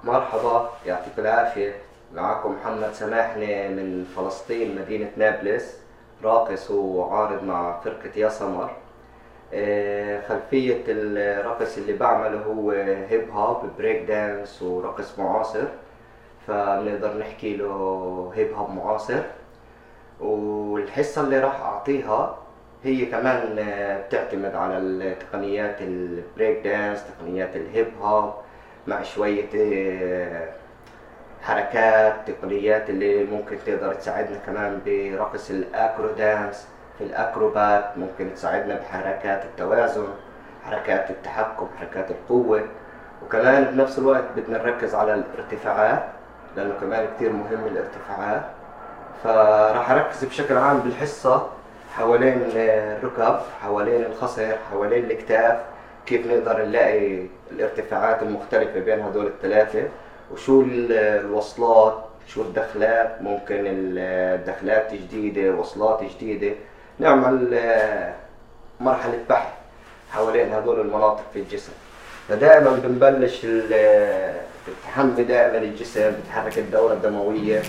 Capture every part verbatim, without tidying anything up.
مرحبا، يعطيك العافية. معكم محمد سماحني من فلسطين مدينة نابلس، راقص وعارض مع فرقة يا سمر. آه، خلفية الرقص اللي بعمله هو هيب هوب، بريك دانس ورقص معاصر، فبنقدر نحكي له هيب هوب معاصر. والحصة اللي راح أعطيها هي كمان آه، بتعتمد على التقنيات البريك دانس، تقنيات الهيب هوب، مع شوية آه، حركات تقنيات اللي ممكن تقدر تساعدنا كمان برقص الأكرو دانس. في الأكروبات ممكن تساعدنا بحركات التوازن، حركات التحكم، حركات القوة. وكمان بنفس الوقت بدنا نركز على الارتفاعات، لأنه كمان كتير مهم الارتفاعات. فراح أركز بشكل عام بالحصة حوالين الركب، حوالين الخصر، حوالين الكتاف، كيف نقدر نلاقي الارتفاعات المختلفة بين هدول الثلاثة، وشو الوصلات، شو الدخلات، ممكن الدخلات جديدة، وصلات جديدة. نعمل آه، مرحلة بحث حوالين هدول المناطق في الجسم. فدائما بنبلش ال- بتحمي دائما الجسم، بتحرك الدورة الدموية.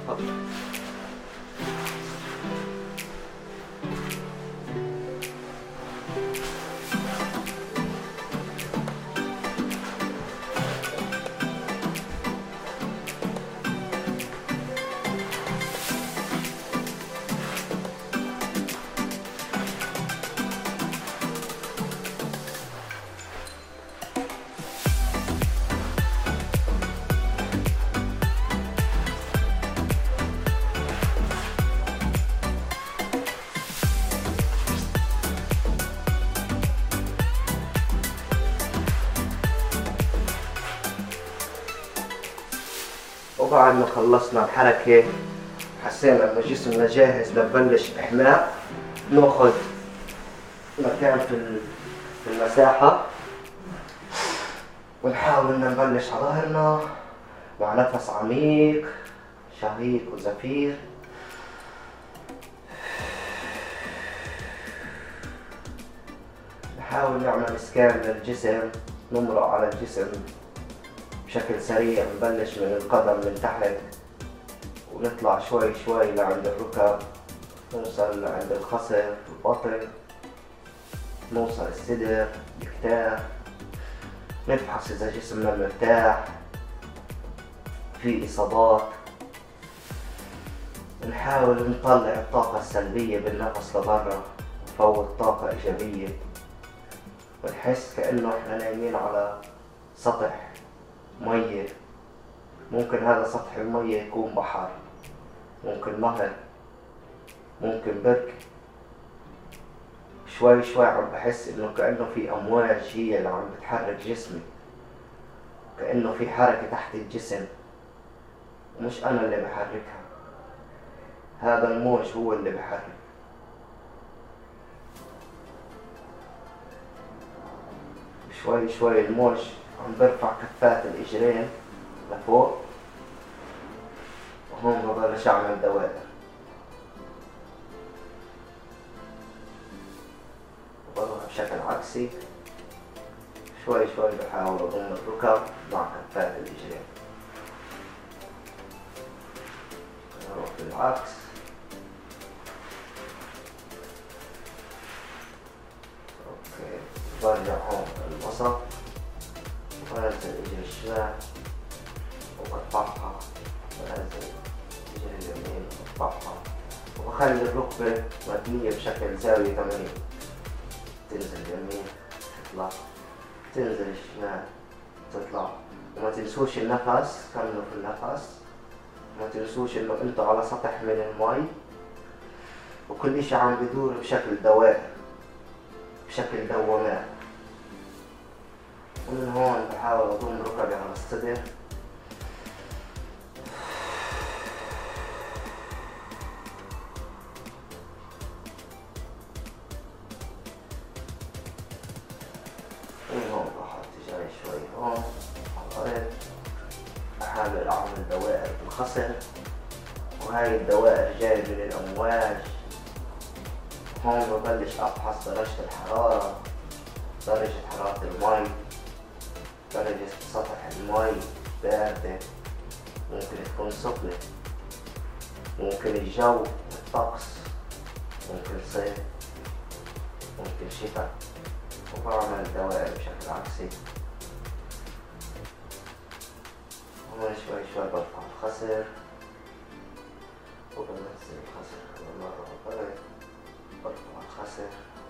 وبعد ما خلصنا الحركة، حسينا انه جسمنا جاهز لنبلش احماء. ناخذ مكان في في المساحة ونحاول ان نبلش على ظهرنا مع نفس عميق، شهيق وزفير. نحاول نعمل اسكان للجسم، نمرق على الجسم بشكل سريع. نبلش من القدم من تحت ونطلع شوي شوي لعند الركب، نوصل لعند الخصر، البطن، نوصل الصدر، الكتاف. نفحص إذا جسمنا مرتاح، في إصابات. نحاول نطلع الطاقة السلبية بالنفس لبرا، نفوت طاقة إيجابية، ونحس كأنه إحنا نايمين على سطح مية. ممكن هذا سطح المية يكون بحر، ممكن نهر، ممكن بركة. شوي شوي عم بحس انه كأنه في امواج هي اللي عم بتحرك جسمي، كأنه في حركة تحت الجسم ومش انا اللي بحركها، هذا الموج هو اللي بحرك. شوي شوي الموج عم برفع كفات الاجرين لفوق، وهون ببلش اعمل دوائر. بروح بشكل عكسي، شوي شوي بحاول اضم الركب مع كفات الاجرين. بروح بالعكس، اوكي. برجع هون الوسط وبنزل اجري الشمال وبرفعها، بنزل اجري اليمين وبرفعها، وبخلي الركبة مبنية بشكل زاوية ثمانين. تنزل اليمين تطلع، تنزل الشمال تطلع. وما تنسوش النفس، كملوا في النفس. ما تنسوش انه انتوا على سطح من المي، وكل اشي عم بدور بشكل دوائر، بشكل دوامات. ومن هون بحاول اضم ركبي على الصدر، من هون بحط جاي شوي هون على الأرض. بحاول أعمل دوائر بالخصر، وهاي الدوائر جاية من الأمواج. هون ببلش أفحص درجة الحرارة، درجة حرارة المي، درجة سطح المي. باردة، ممكن تكون سخنة، ممكن الجو الطقس، ممكن صيف، ممكن شتاء. وبعمل دوائر بشكل عكسي. هون شوي شوي برفع الخصر وبنزل الخصر كل مرة بالبرد، برفع الخصر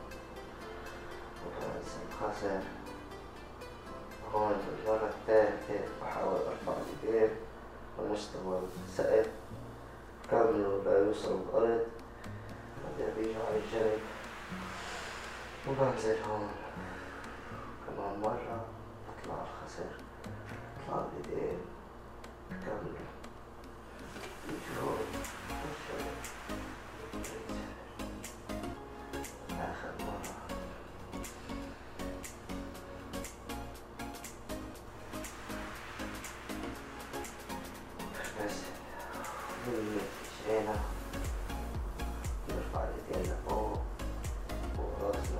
وبنزل الخصر. هون بالمرة الثالثة بحاول ارفع الايدين لمستوى السقف كامل لا يوصل الأرض، بعدين بيجي على الجنب وبنزل هون كمان مرة، بطلع الخصر، بطلع الايدين كامل، بيجي هون آخر مرة. بس من اجرينا نرفع الايدين لفوق وراسنا،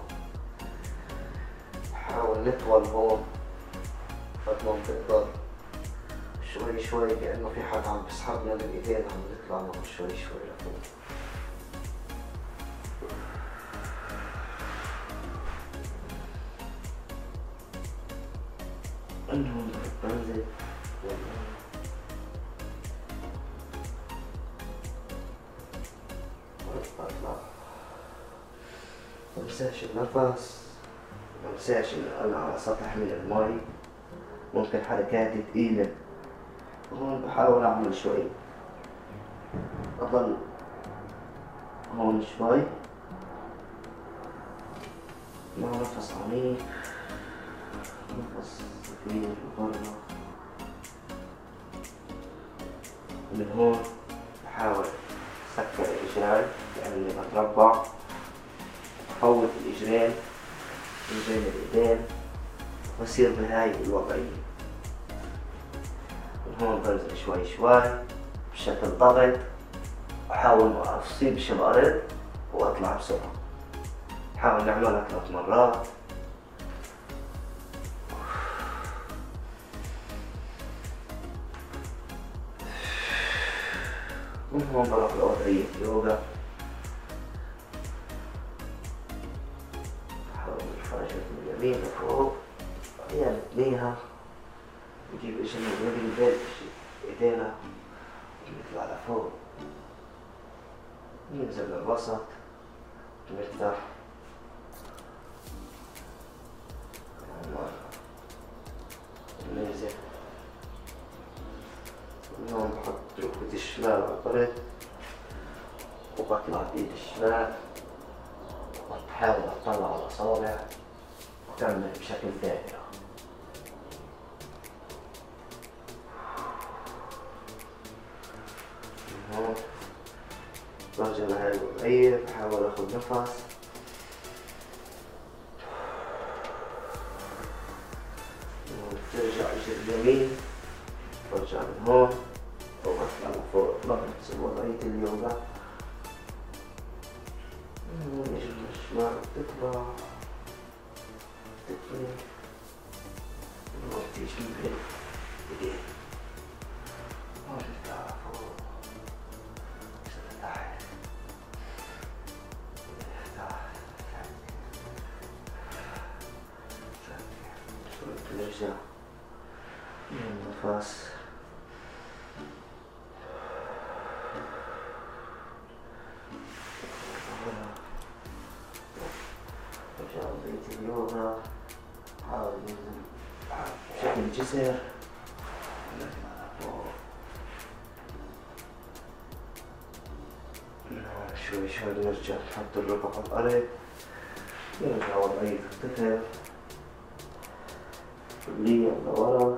نحاول نطول هون قد ما بنقدر، شوي شوي كأنه في حد عم بيسحبنا بالايدين، عم نطلع معه شوي شوي لفوق. انه بنزل بطلع، ممساش النفس، ممساش إن أنا على سطح من المي، ممكن حركاتي تقيلة. هون بحاول أعمل شوي، أضل هون شوي مع نفس عميق، نفس زفير برا. من هون بحاول سكر الإجرين لأني بتربع، بفوت الإجرين بين الإيدين وبصير بهاي الوضعية. من هون بنزل شوي شوي بشكل ضغط، بحاول ما أصيبش الأرض وأطلع بسرعة. بحاول نعملها ثلاث مرات. من هون بروح لوضعية يوغا، بحاول نرفع رجلي من اليمين لفوق، بعدين نتنيها، نجيب اجرنا اليمين بين ايدينا ونطلع لفوق، ننزل للوسط ونفتح مرة، ننزل. من هون بحط ركبتي الشمال على الأرض وبطلع بإيدي الشمال، وبحاول أطلع على الأصابع وتعمل بشكل دائرة. من هون برجع لهاي الوضعية، بحاول آخد نفس، برجع اجري اليمين، برجع من هون وبطلع لفوق نفس وضعية اليوغا. من هون اجري الشمال بتطلع بتطلع، من هون بتيجي من بين ايدين، هون بتطلع لفوق تحت، نرجع النفس، نرجع بيت اليوغا، نحاول ننزل بشكل جسر، نطلع لفوق. شوي شوي نرجع نحط الركب على الأرض، نرجع وضعية الطفل كليا لورا،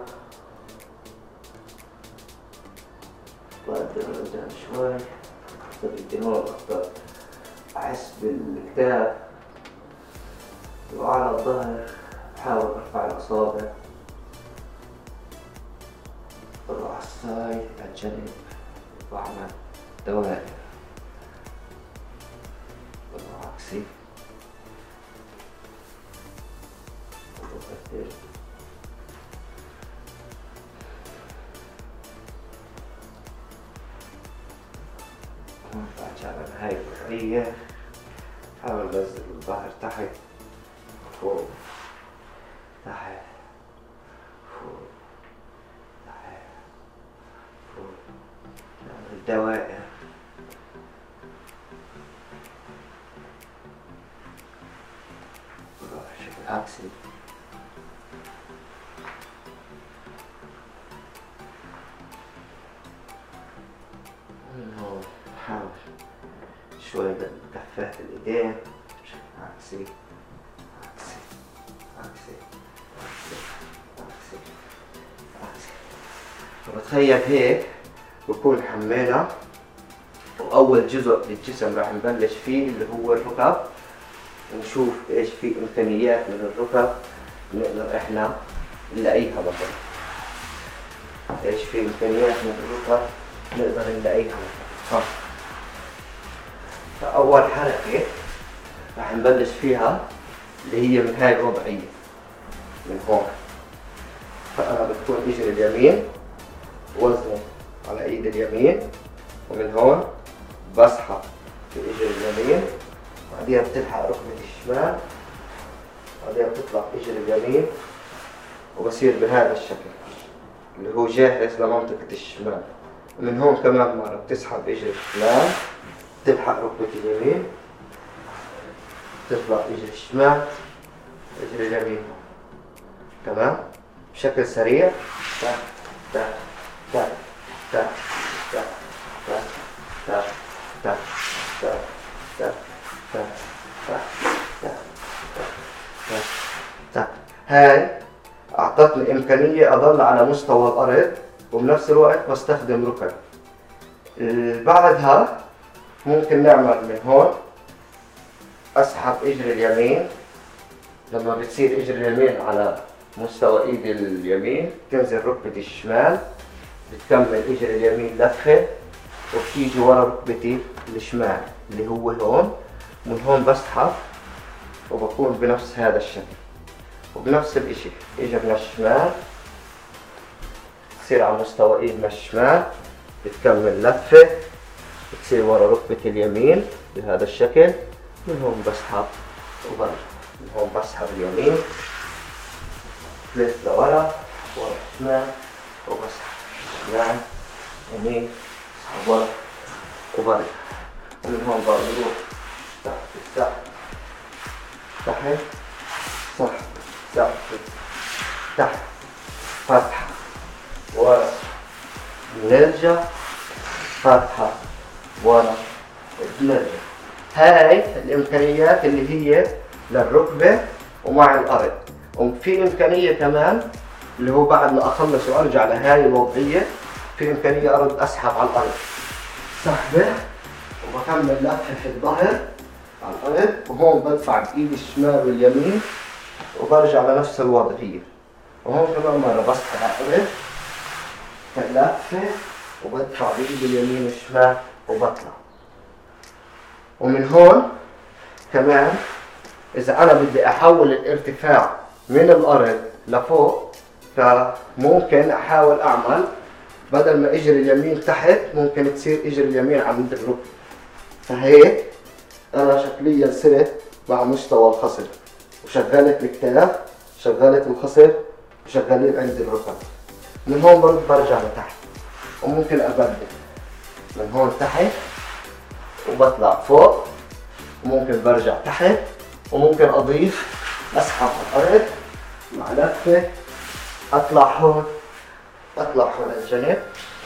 بقدر أرجع شوي، بدي هون أقدر أحس بالكتاف وعلى الظهر، بحاول أرفع الأصابع، بروح على السايد على الجنب، بعمل دوائر بروح عكسي، وبقدر عشان هاي الوضعية حاول انزل الظهر تحت فوق تحت فوق تحت فوق، نعمل دوائر بشكل عكسي. نحاول شوي بكفات الايدين بشكل عكسي عكسي عكسي عكسي عكسي عكسي. وبتخيل هيك بكون حمينا، واول جزء للجسم راح نبلش فيه اللي هو الركب، ونشوف ايش في امكانيات من الركب نقدر احنا نلاقيها. مثلا ايش في امكانيات من الركب نقدر نلاقيها مثلا. فأول حركة راح نبلش فيها اللي هي من هاي الوضعية من هون. فأنا بتكون إجري اليمين وزني على إيد اليمين، ومن هون بسحب في إجري اليمين، بعديها بتلحق ركبة الشمال، بعديها بتطلع إجري اليمين، وبصير بهذا الشكل اللي هو جاهز لمنطقة الشمال. ومن هون كمان مرة بتسحب إجري الشمال، تلحق ركبة اليمين، تطلع إجري الشمال، إجري اليمين. تمام؟ بشكل سريع. تا تا تا تا تا تا تا تا تا تا تا تا تا تا. هاي أعطتني إمكانية أضل على مستوى الأرض وبنفس الوقت بستخدم ركب. بعدها ممكن نعمل من هون أسحب إجري اليمين، لما بتصير إجري اليمين على مستوى إيد اليمين تنزل ركبتي الشمال، بتكمل إجري اليمين لفة وبتيجي ورا ركبتي الشمال اللي هو هون. من هون بسحب وبكون بنفس هذا الشكل، وبنفس الإشي إجرنا الشمال تصير على مستوى إيدنا الشمال، بتكمل لفة بتصير ورا ركبة اليمين بهذا الشكل. من هون بسحب وبرجع، من هون بسحب اليمين بلف لورا ورا الشمال وبسحب شمال يمين بسحب ورا وبرجع. ومن هون بروح تحت تحت تحت تحت تحت تحت فتحة ورا، نرجع فتحة ورا نرجع. هاي الإمكانيات اللي هي للركبة ومع الأرض. وفي إمكانية كمان اللي هو بعد ما أخلص وأرجع لهاي الوضعية في إمكانية أرد أسحب على الأرض سحبة، وبكمل لفة في الظهر على الأرض، وهون بدفع بإيدي الشمال واليمين وبرجع لنفس الوضعية. وهون كمان مرة بسحب على الأرض لفة وبدفع بإيدي اليمين والشمال وبطلع. ومن هون كمان إذا أنا بدي أحول الارتفاع من الأرض لفوق، فممكن أحاول أعمل بدل ما إجري اليمين تحت ممكن تصير إجري اليمين عند الركبة. فهيك أنا شكليا صرت مع مستوى الخصر، وشغلت الكتاف، شغلت الخصر، وشغلين عند الركب. من هون برد برجع لتحت، وممكن أبدل من هون تحت وبطلع فوق، وممكن برجع تحت، وممكن أضيف أسحب على الأرض مع لفة أطلع هون أطلع هون الجنب.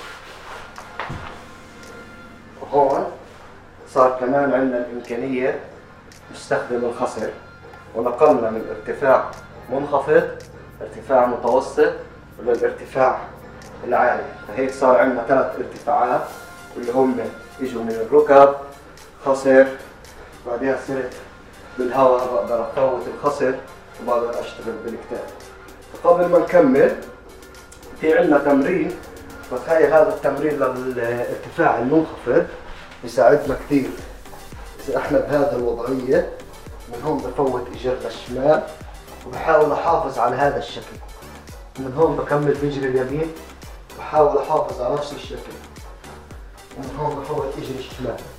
وهون صار كمان عندنا الإمكانية نستخدم الخصر، ونقلنا من ارتفاع منخفض ارتفاع متوسط للارتفاع العالي. فهيك صار عندنا ثلاث ارتفاعات اللي هم اجوا من الركب خصر، بعدها صرت بالهواء بقدر افوت الخصر وبقدر اشتغل بالكتاف. فقبل ما نكمل في عندنا تمرين، بتخيل هذا التمرين للارتفاع المنخفض بيساعدنا كثير. اذا احنا بهذا الوضعية من هون بفوت اجرنا الشمال وبحاول احافظ على هذا الشكل، من هون بكمل بجري اليمين بحاول احافظ على نفس الشكل، ومن هون بفوت اجري الشمال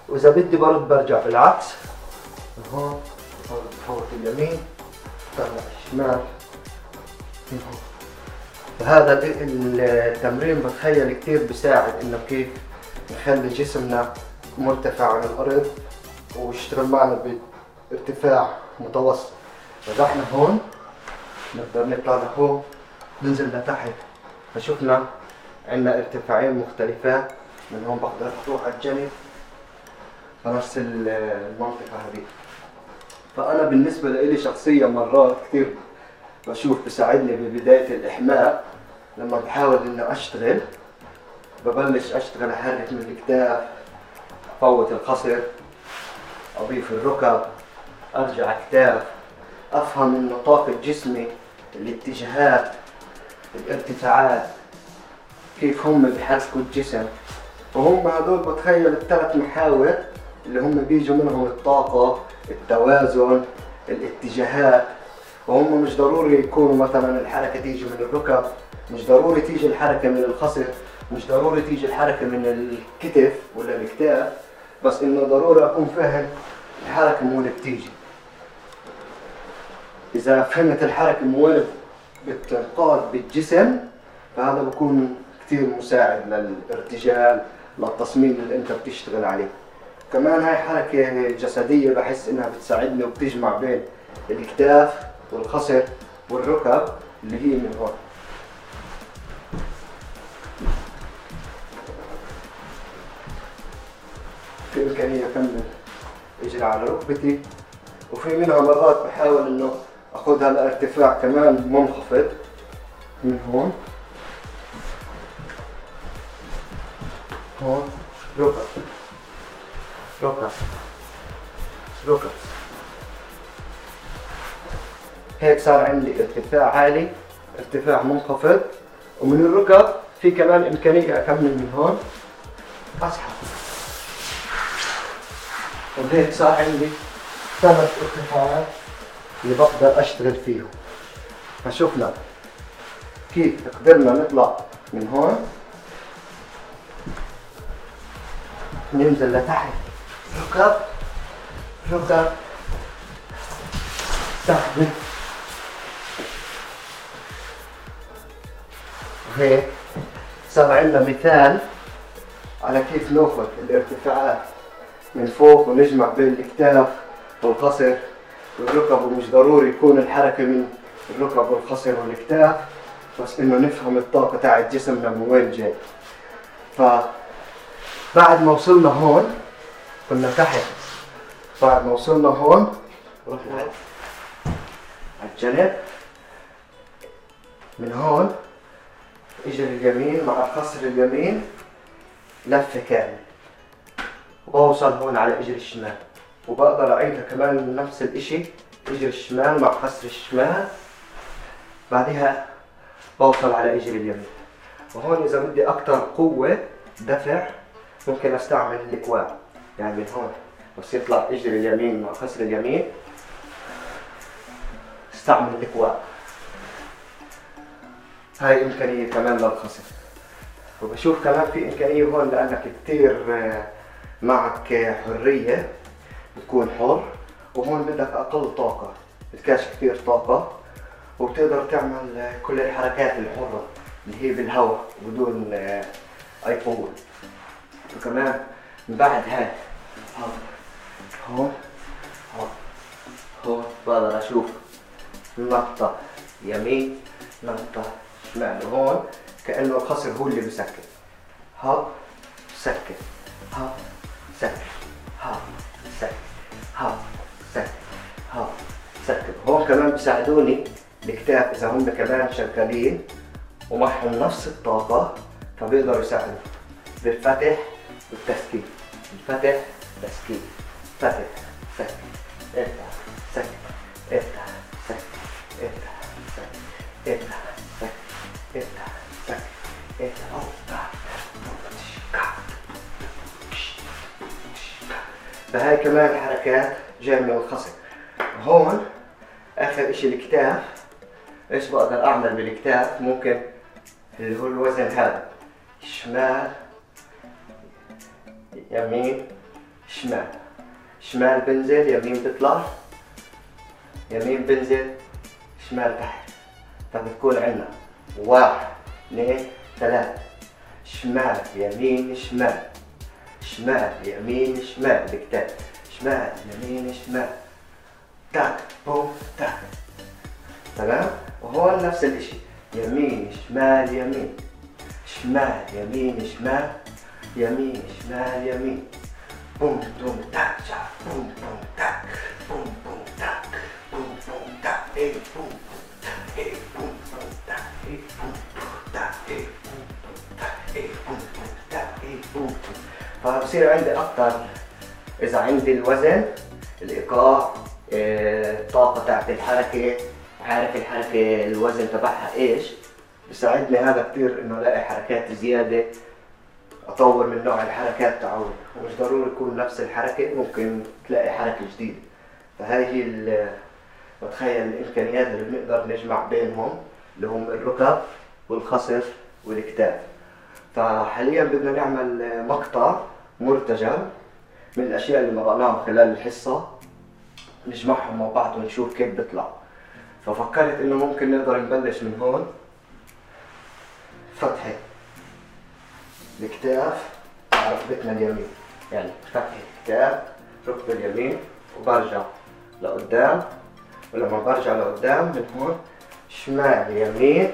واذا بدي برد برجع بالعكس من هون، بفوت اليمين طلع الشمال من هون. فهذا التمرين بتخيل كتير بيساعد انه كيف نخلي جسمنا مرتفع عن الارض ويشتغل معنا بارتفاع متوسط. فاذا احنا هون نقدر نطلع لهون ننزل لتحت، فشفنا عندنا ارتفاعين مختلفات. من هون بقدر اروح على الجنب فنفس المنطقة هذه. فأنا بالنسبة لي شخصيا مرات كثير بشوف بساعدني ببداية الإحماء، لما بحاول إني أشتغل ببلش أشتغل أحرك من الكتاف، أفوت الخصر، أضيف الركب، أرجع كتاف، أفهم إنه طاقة جسمي، الاتجاهات، الارتفاعات، كيف هم بيحركوا الجسم. وهم هذول بتخيل الثلاث محاور اللي هم بيجوا منهم الطاقة، التوازن، الاتجاهات. وهم مش ضروري يكونوا مثلا الحركة تيجي من الركب، مش ضروري تيجي الحركة من الخصر، مش ضروري تيجي الحركة من الكتف ولا الكتاف، بس انه ضروري اكون فاهم الحركة من وين بتيجي. اذا فهمت الحركة من وين بتنقاد بالجسم فهذا بكون كثير مساعد للارتجال، للتصميم اللي انت بتشتغل عليه. كمان هاي حركة جسدية بحس انها بتساعدني وبتجمع بين الكتاف والخصر والركب اللي هي من هون. في امكانية اكمل اجري على ركبتي، وفي منها مرات بحاول انه اخذها لارتفاع كمان منخفض من هون. هون ركب ركب ركب، هيك صار عندي ارتفاع عالي، ارتفاع منخفض. ومن الركب في كمان امكانية اكمل من هون اسحب، وهيك صار عندي ثلاث ارتفاعات اللي بقدر اشتغل فيهم. فشوفنا كيف قدرنا نطلع من هون ننزل لتحت، ركب ركب سحب. وهيك صار عندنا مثال على كيف ناخذ الارتفاعات من فوق ونجمع بين الكتاف والخصر والركب. ومش ضروري يكون الحركة من الركب والخصر والكتاف، بس انه نفهم الطاقة تاعت جسمنا من وين جاي. فبعد ما وصلنا هون كنا تحت، بعد ما وصلنا هون رحنا على الجنب. من هون اجري اليمين مع الخصر اليمين لفة كاملة، وبوصل هون على اجري الشمال، وبقدر اعيدها كمان نفس الاشي، اجري الشمال مع خصر الشمال، بعدها بوصل على اجري اليمين. وهون اذا بدي اكتر قوة دفع ممكن استعمل الكواع، يعني من هون بس يطلع اجري اليمين مع خصر اليمين استعمل الكواع. هاي امكانية كمان للخصر. وبشوف كمان في امكانية هون لانك كتير معك حرية، بتكون حر، وهون بدك اقل طاقة، بتكاش كتير طاقة، وبتقدر تعمل كل الحركات الحرة اللي هي بالهواء بدون اي قوة. وكمان من بعد هاي هون هون هون بقدر اشوف نقطة يمين نقطة شمال، وهون كأنه الخصر هو اللي بسكر. هاب سكر، هاب سكر، هاب سكر، هاب سكر، هاب سكر. هون كمان بيساعدوني الكتاف اذا هم كمان شغالين ومعهم نفس الطاقة، فبيقدروا يساعدوا بالفتح والتسكين، الفتح تسكين، فتح سكر، افتح سكر، افتح سكر، افتح سكر، افتح سكر، افتح سكر، افتح. فهاي كمان حركات جاية من الخصر. هون اخر اشي الكتاف، ايش بقدر اعمل بالكتاف؟ ممكن اللي هو الوزن هذا، شمال يمين شمال، شمال بنزل يمين بطلع، يمين بنزل شمال تحت. فبتكون عنا واحد اثنين ثلاثة، شمال يمين شمال، شمال يمين شمال بكتاب، شمال يمين شمال، تاك بوم تاك. تمام؟ وهون نفس الاشي، يمين شمال يمين، شمال يمين شمال، يمين شمال يمين، بوم بوم تاك شا بوم بوم تاك، بوم بوم تاك، بوم بوم تاك، ايه بوم بوم تاك، ايه بوم بوم تاك، ايه بوم بوم تاك، ايه بوم بوم تاك، ايه بوم بوم تاك، ايه بوم بوم. فبصير عندي اكتر اذا عندي الوزن، الايقاع، الطاقة تاعت الحركة، عارف الحركة الوزن تبعها ايش، بساعدني هذا كتير انه الاقي حركات زيادة، اطور من نوع الحركات تعود، ومش ضروري يكون نفس الحركة، ممكن تلاقي حركة جديدة. فهاي هي بتخيل الامكانيات اللي بنقدر نجمع بينهم، اللي هم الركب والخصر والكتاف. فحاليا بدنا نعمل مقطع مرتجل من الاشياء اللي مرقناها خلال الحصة، نجمعهم مع بعض ونشوف كيف بيطلع. ففكرت انه ممكن نقدر نبلش من هون، فتحة الكتاف على ركبتنا اليمين، يعني فتحة الكتاف ركبة اليمين، وبرجع لقدام، ولما برجع لقدام من هون شمال يمين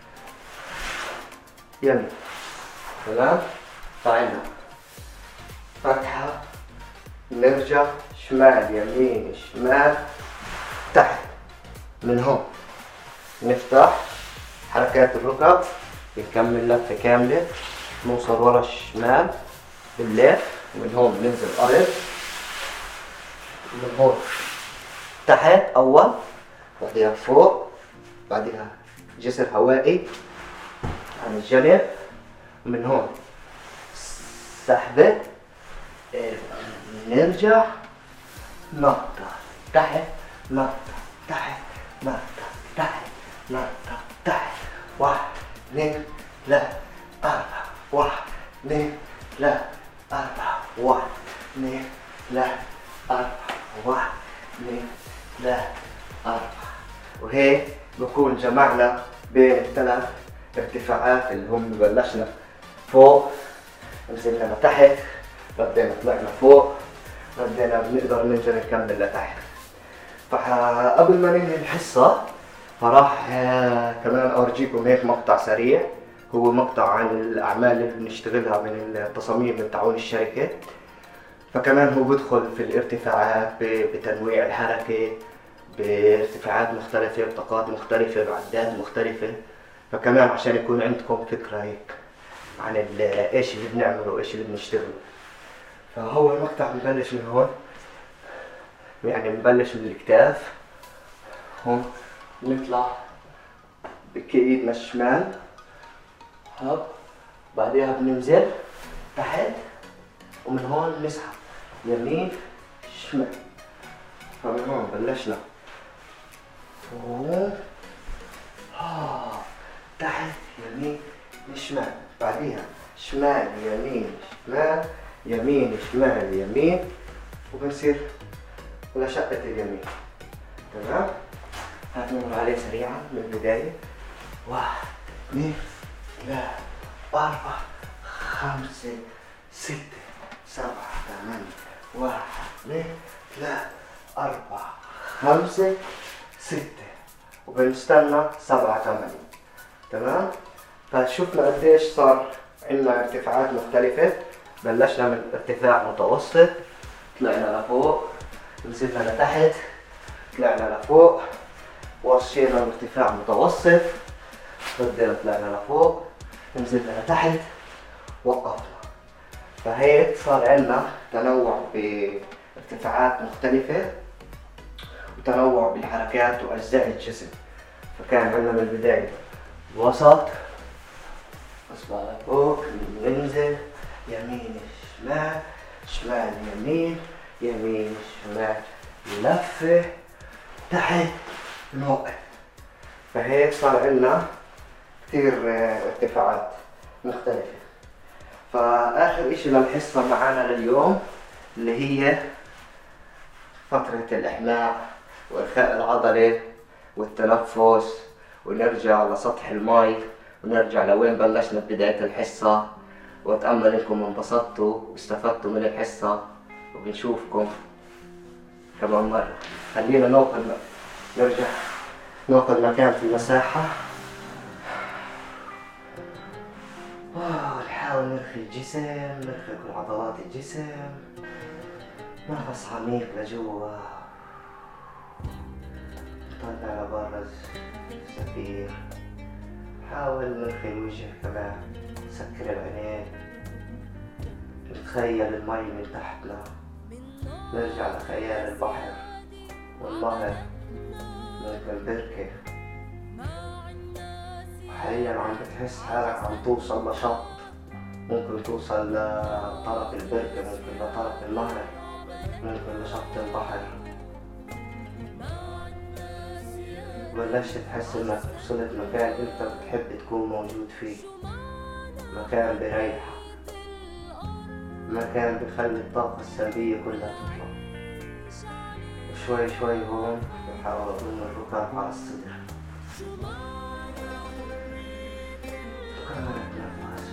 يمين. تمام؟ فعنا فتحة، نرجع شمال يمين شمال تحت. من هون نفتح حركات الركب، بنكمل لفة كاملة، نوصل ورا الشمال باللف، ومن هون بننزل أرض، من هون تحت أول، بعدها فوق، بعدها جسر هوائي عن الجنب، ومن هون سحبة، نرجع نقطة تحت، نقطة تحت، نقطة تحت، نقطة تحت، واحد اثنين ثلاثة أربعة، واحد اثنين ثلاثة أربعة، واحد اثنين ثلاثة أربعة، واحد اثنين ثلاثة أربعة. وهيك بكون جمعنا بين الثلاث ارتفاعات اللي هم بلشنا فوق، نزلنا لتحت، ردينا طلعنا فوق، ردينا بنقدر ننزل نكمل لتحت. فقبل ما ننهي الحصة فراح كمان أورجيكم هيك مقطع سريع، هو مقطع عن الأعمال اللي بنشتغلها من التصاميم من تعاون الشركة. فكمان هو بدخل في الارتفاعات بتنويع الحركة، بارتفاعات مختلفة، بطاقات مختلفة، بعدات مختلفة. فكمان عشان يكون عندكم فكرة هيك عن ايش اللي بنعمله وايش اللي بنشتغله. فهو المقطع بنبلش من هون، يعني بنبلش من الكتاف هون، نطلع بإيدنا الشمال هب، بعدها بننزل تحت، ومن هون نسحب يمين شمال. فمن هون بلشنا فوق تحت يمين شمال، بعديها شمال يمين شمال، يمين شمال يمين، وبنصير لشقة اليمين. تمام؟ هنمر عليه سريعا من البداية، واحد اثنين ثلاثة أربعة خمسة ستة سبعة ثمانية، واحد اثنين ثلاثة أربعة خمسة ستة، وبنستنى سبعة ثمانية. تمام؟ فشوفنا قديش صار عندنا ارتفاعات مختلفة. بلشنا من ارتفاع متوسط، طلعنا لفوق، نزلنا لتحت، طلعنا لفوق، وصينا لارتفاع متوسط، ردينا طلعنا لفوق، نزلنا لتحت، وقفنا. فهيك صار عندنا تنوع بارتفاعات مختلفة، وتنوع بالحركات وأجزاء الجسم. فكان عندنا من البداية الوسط، أصبع لفوق، ننزل يمين شمال، شمال يمين، يمين شمال، لفة تحت، نوقف. فهيك صار عندنا كتير ارتفاعات مختلفة. فآخر إشي للحصة معانا لليوم اللي هي فترة الإحماء وإرخاء العضلة والتنفس، ونرجع لسطح المي ونرجع لوين بلشنا ببداية الحصة. وأتأمل إنكم انبسطتوا واستفدتوا من الحصة، وبنشوفكم كمان مرة. خلينا ناخذ نرجع ناخذ مكان في المساحة، ونحاول نرخي الجسم، نرخي كل عضلات الجسم، نفس عميق لجوا، نطلع لبرا زفير، حاول نرخي الوجه كمان، نسكر العينين، نتخيل المي من تحتنا، نرجع لخيال البحر والنهر مثل البركة. وحاليا عم بتحس حالك عم توصل لشط، ممكن توصل لطرف البركة، ممكن لطرف النهر، ممكن لشط البحر. بلشت تحس انك وصلت مكان انت بتحب تكون موجود فيه، مكان بريحك، مكان بخلي الطاقة السلبية كلها تطلع. وشوي شوي هون بحاول اضم الركاب على الصدر، وكمان نفس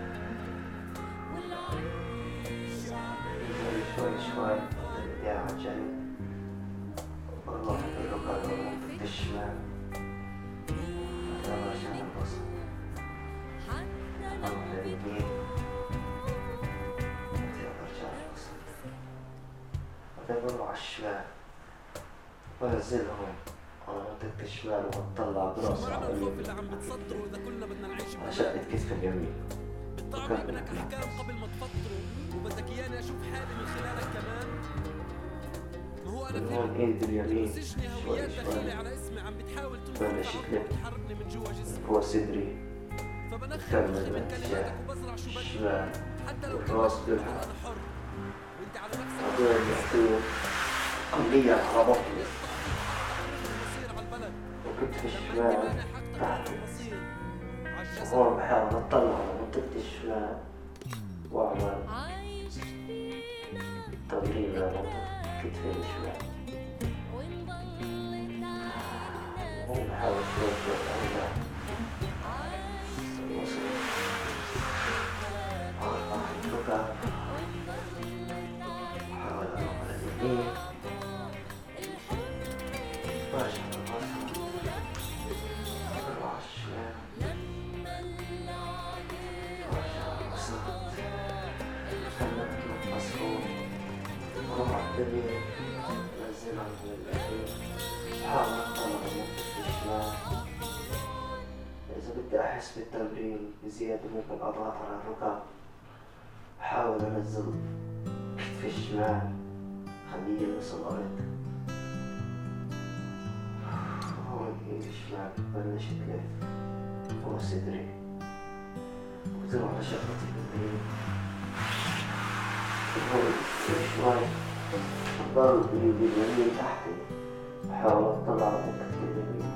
شوي شوي بدي على الجنب، بروح بالركاب لمنطقة الشمال، بعدين برجع للبسط، بروح لليمين، بعدين برجع للبسط، بعدين بروح على الشمال وانزلهم على منطقة الشمال، وبطلع براسي على اليمين على شقة كتف اليمين، وكمل النفس. من هون ايد اليمين شوي شوي بلش تلف فوق صدري، بكمل باتجاه الشمال، والراس بيلحق، بعدين يعطيه كليا على بطني وكتف الشمال تحتي. وهون بحاول اطلع على منطقة الشمال واعمل تمرين لمنطقة كتفي الشمال. وهون بحاول شوي شوي ارجع الوصل اقطع الركب، بحاول اروح على اليمين، برجع للوسط، بروح على الشمال، برجع للوسط، بكمل اتنفس فوق، بروح على اليمين، بنزلها من اليمين، بحاول اطلع على منطقة الشمال. إذا بدي أحس بالتمرين بزيادة ممكن أضغط على الركب، بحاول أنزل كتفي الشمال خليه يلمس الأرض. هون إيدي الشمال بلشت تلف فوق صدري، وبتروح على شقة اليمين. هون شوي بضل بإيدي اليمين تحتي، بحاول أطلع على منطقة اليمين.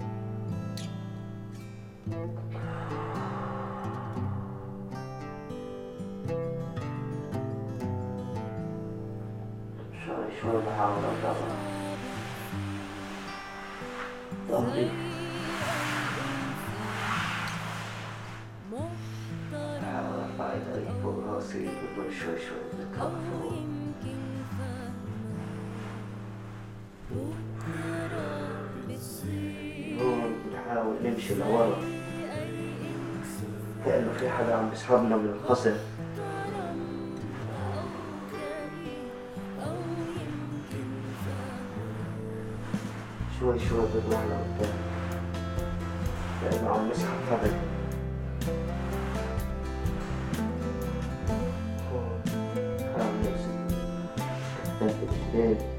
شوي شوي بحاول أطلع ظهري، بحاول أرفع إيدي فوق راسي، بضل شوي شوي بطلع فوق. هون بنحاول نمشي لورا كأنه في حدا عم بيسحبنا من الخصر. شوي شوي بنروح لقدام كأنه عم نسحب حبل. هون بنحاول نمسك كتاف الجبال،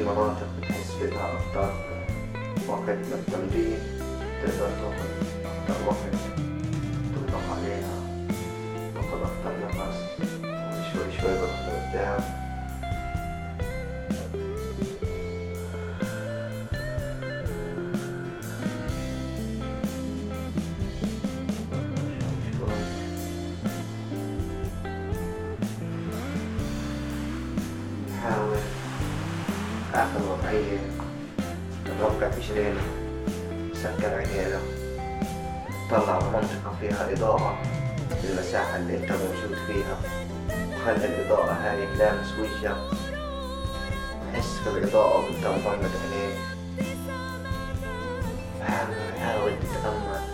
في مناطق بتحس فيها أكتر وقت للتمرين، تقدر تاخد أكتر وقت تطلق عليها، تاخد أكتر نفس وشوي شوي بروح لقدام. حاول آخر وضعية نربع رجلينا، سكر عينينا، طلع منطقة فيها إضاءة في المساحة اللي أنت موجود فيها، وخلي الإضاءة هاي تلامس وجهك وحس بالإضاءة وأنت مغمض عينيك. حاول حاول تتأمل.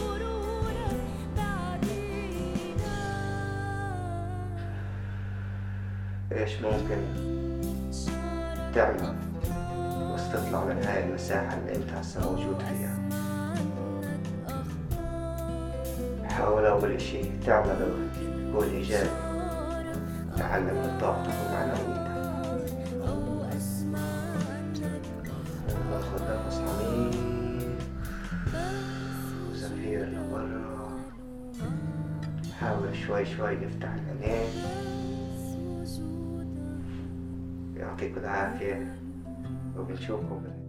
إيش ممكن تعمل بس تطلع من هاي المساحة اللي انت هسه موجود فيها؟ حاول أول إشي تعمله يكون إيجابي، تعلم من طاقتك ومعنويتك. خد نفس عميق وزفير لبرا. حاول شوي شوي تفتح العينين. يعطيكم العافية وبنشوفكم